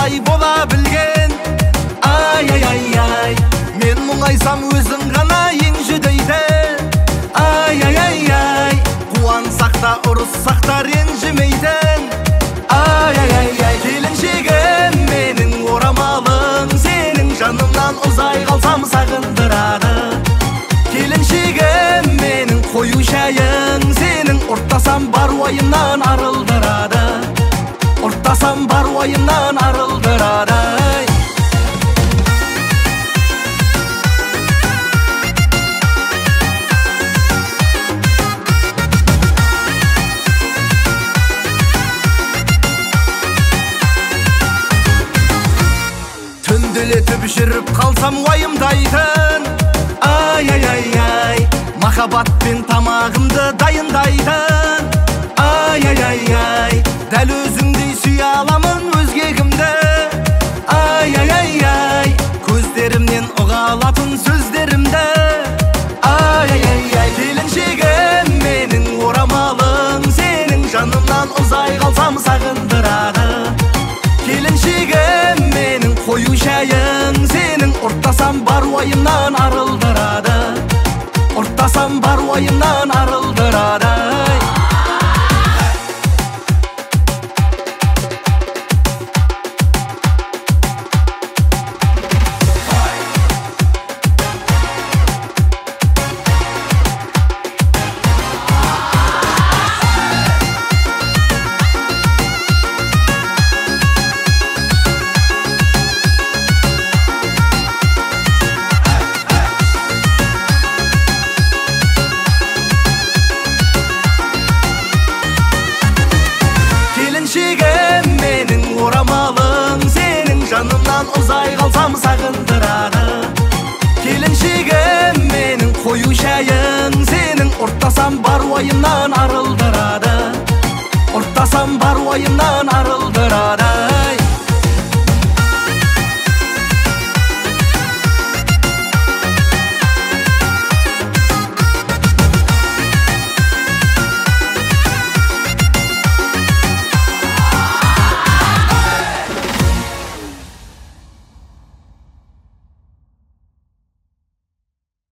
андай бола білген. Ай, мен мұңайсам өзің ғана ең жүдейді. Ай, қуансақ та ұрыссақ та ренжімейтін. Ай, келіншегім менің орамалың, сенің жанымнан ұзай қалсам сағындырады. Келіншегім менің қою шайың, сенің ұрттасам бар уайымнан арылдырады. Ұрттасам бар уайымнан арылдырады. Түнделетіп жүріп қалсам уайымдайтын. Ай, махаббатпен тамағымды дайындайтын. Ай, дәл өзіңдей сүйе аламын өзге кімді. Ай, көздерімнен ұға алатын сөздерімді. Ай, келіншегім менің орамалың, сенің жанымнан ұзай қалсам сағындырады. Келіншегім менің қою шайың, сенің ұрттасам бар уайымнан арылдырады. Ұрттасам бар уайымнан арылдырады. Келіншегім менің орамалың, сенің жанымнан ұзай қалсам сағындырады. Келіншегім менің қою шайың, сенің ұрттасам бар уайымнан арылдырады. Ұрттасам бар уайымнан арылдырады.